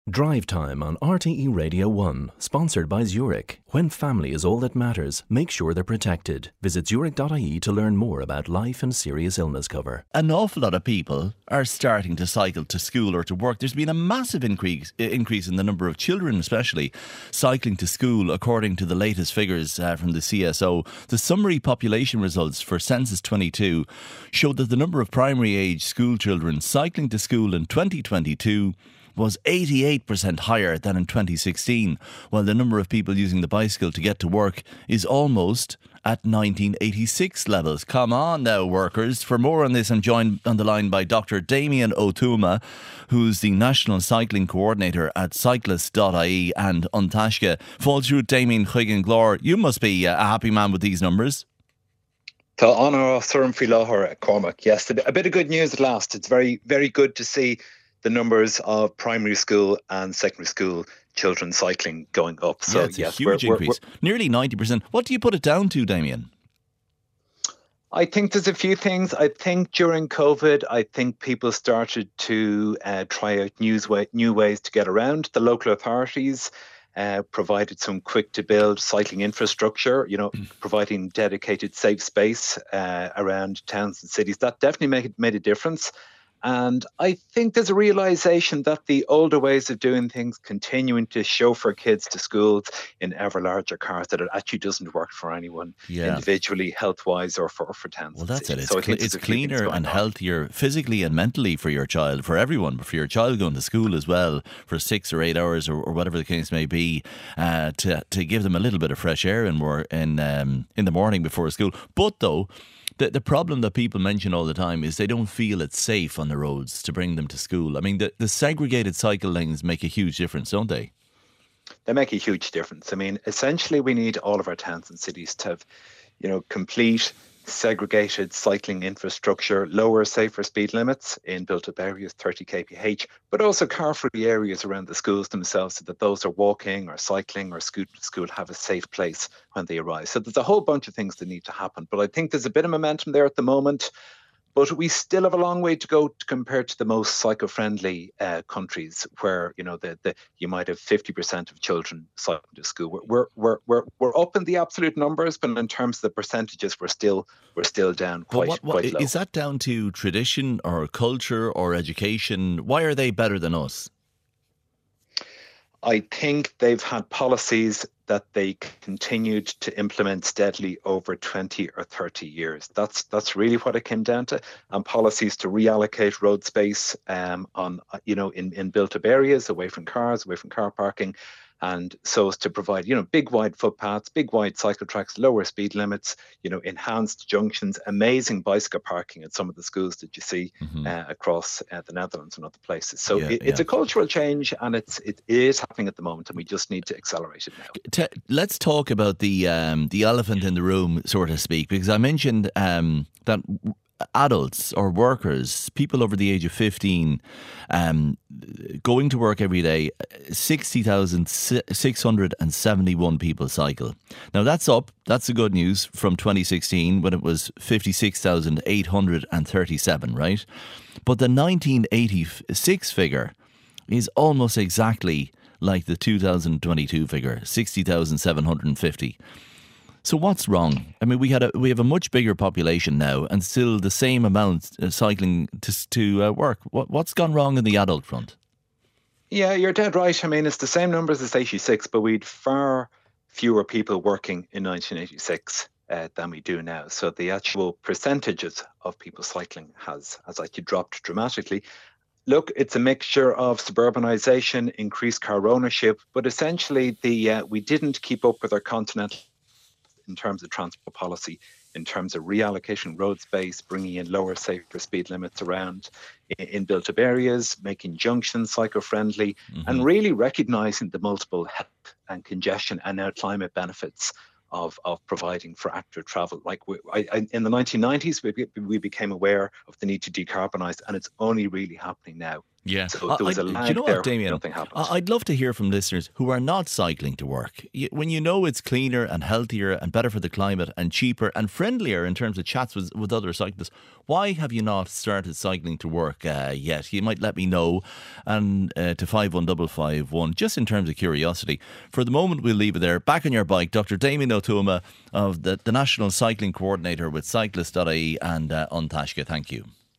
Drive Time on RTE Radio 1, sponsored by Zurich. When family is all that matters, make sure they're protected. Visit zurich.ie to learn more about life and serious illness cover. An awful lot of people are starting to cycle to school or to work. There's been a massive increase in the number of children, especially, cycling to school, according to the latest figures from the CSO. The summary population results for Census 22 showed that the number of primary age school children cycling to school in 2022 was 88% higher than in 2016, while the number of people using the bicycle to get to work is almost at 1986 levels. Come on now, workers. For more on this, I'm joined on the line by Dr. Damien O'Tuma, who's the National Cycling Coordinator at Cyclist.ie and Untashka. Fall through Damien Chuigan Glor. You must be a happy man with these numbers. Tá anna Thurim Fi Láthar at Cormac. Yes, a bit of good news at last. It's very, very good to see the numbers of primary school and secondary school children cycling going up. So it's a huge increase. Nearly 90%. What do you put it down to, Damien? I think there's a few things. I think during COVID, people started to try out new ways to get around. The local authorities provided some quick to build cycling infrastructure, providing dedicated safe space around towns and cities. That definitely made a difference. And I think there's a realization that the older ways of doing things, continuing to chauffeur kids to schools in ever larger cars, that it actually doesn't work for anyone individually, health-wise, or for towns. Well, that's it. It's cleaner and healthier physically and mentally for your child, for everyone, but for your child going to school as well for 6 or 8 hours or whatever the case may be, to give them a little bit of fresh air in the morning before school. But though, the problem that people mention all the time is they don't feel it's safe on the roads to bring them to school. I mean, the segregated cycle lanes make a huge difference, don't they? They make a huge difference. I mean, essentially, we need all of our towns and cities to have, complete segregated cycling infrastructure, lower, safer speed limits in built-up areas, 30 kph, but also car-free areas around the schools themselves, so that those are walking or cycling or scooting to school have a safe place when they arrive. So there's a whole bunch of things that need to happen, but I think there's a bit of momentum there at the moment. But we still have a long way to go compared to the most psycho-friendly countries, where you might have 50% of children cycling to school. We're up in the absolute numbers, but in terms of the percentages, we're still down quite low. Is that down to tradition or culture or education? Why are they better than us? I think they've had policies that they continued to implement steadily over 20 or 30 years. That's really what it came down to, and policies to reallocate road space in built-up areas, away from cars, away from car parking, and so as to provide big wide footpaths, big wide cycle tracks, lower speed limits, enhanced junctions, amazing bicycle parking at some of the schools that you see across the Netherlands and other places. So it's a cultural change, and it is happening at the moment, and we just need to accelerate it now. Let's talk about the elephant in the room, so to speak, because I mentioned that adults or workers, people over the age of 15, going to work every day, 60,671 people cycle. Now that's up, that's the good news, from 2016 when it was 56,837, right? But the 1986 figure is almost exactly like the 2022 figure, 60,750. So what's wrong? I mean, we have a much bigger population now, and still the same amount cycling to work. What's gone wrong in the adult front? Yeah, you're dead right. I mean, it's the same numbers as 86, but we'd far fewer people working in 1986 than we do now. So the actual percentages of people cycling has actually dropped dramatically. Look, it's a mixture of suburbanisation, increased car ownership, but essentially we didn't keep up with our continental in terms of transport policy, in terms of reallocation road space, bringing in lower, safer speed limits around in built-up areas, making junctions psycho-friendly, and really recognising the multiple health and congestion and now climate benefits of providing for active travel. Like in the 1990s, we became aware of the need to decarbonise, and it's only really happening now. Yeah. So there was a lag do you know there. what, Damien? Nothing happened. I'd love to hear from listeners who are not cycling to work. When you know it's cleaner and healthier and better for the climate and cheaper and friendlier in terms of chats with other cyclists, why have you not started cycling to work yet? You might let me know, and to 51551, just in terms of curiosity. For the moment, we'll leave it there. Back on your bike, Dr. Damien O'Tuama, of the National Cycling Coordinator with Cyclist.ie and An Taisce. Thank you.